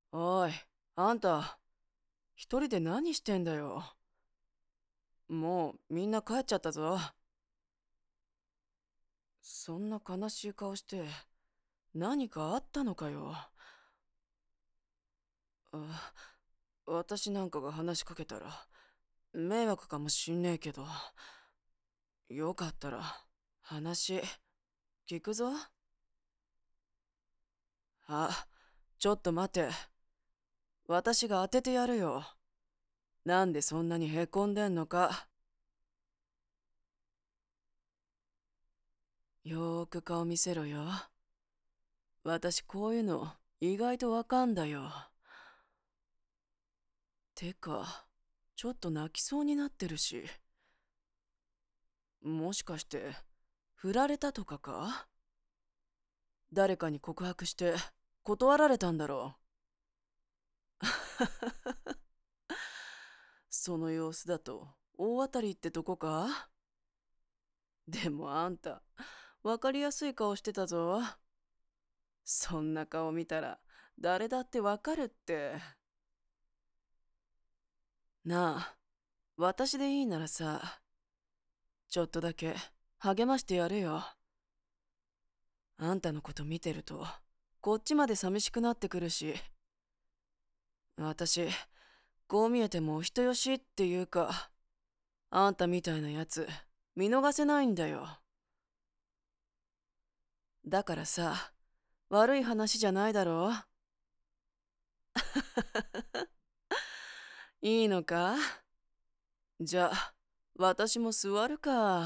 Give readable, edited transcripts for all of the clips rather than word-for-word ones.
おい、あんた、一人で何してんだよ。もうみんな帰っちゃったぞ。そんな悲しい顔して何かあったのかよ。あ、私なんかが話しかけたら迷惑かもしんねえけど、よかったら話聞くぞ。あ、ちょっと待て。私が当ててやるよ。なんでそんなにへこんでんのか。よーく顔見せろよ。私こういうの意外とわかんだよ。てか、ちょっと泣きそうになってるし。もしかして、振られたとかか？誰かに告白して断られたんだろう。その様子だと大当たりってとこか？でもあんた、わかりやすい顔してたぞ。そんな顔見たら誰だってわかるって。なあ、私でいいならさ、ちょっとだけ励ましてやるよ。あんたのこと見てると、こっちまで寂しくなってくるし、私、こう見えてもお人よしっていうか、あんたみたいなやつ、見逃せないんだよ。だからさ、悪い話じゃないだろう。いいのか？じゃあ、私も座るか。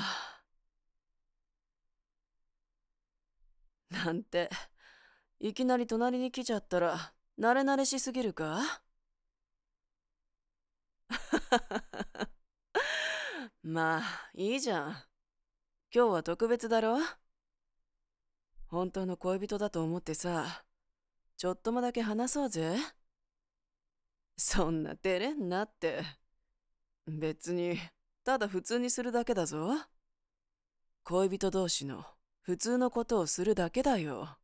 なんて、いきなり隣に来ちゃったら、慣れ慣れしすぎるか？まあ、いいじゃん。今日は特別だろ？本当の恋人だと思ってさ、ちょっともだけ話そうぜ。そんな照れんなって。別に、ただ普通にするだけだぞ。恋人同士の普通のことをするだけだよ。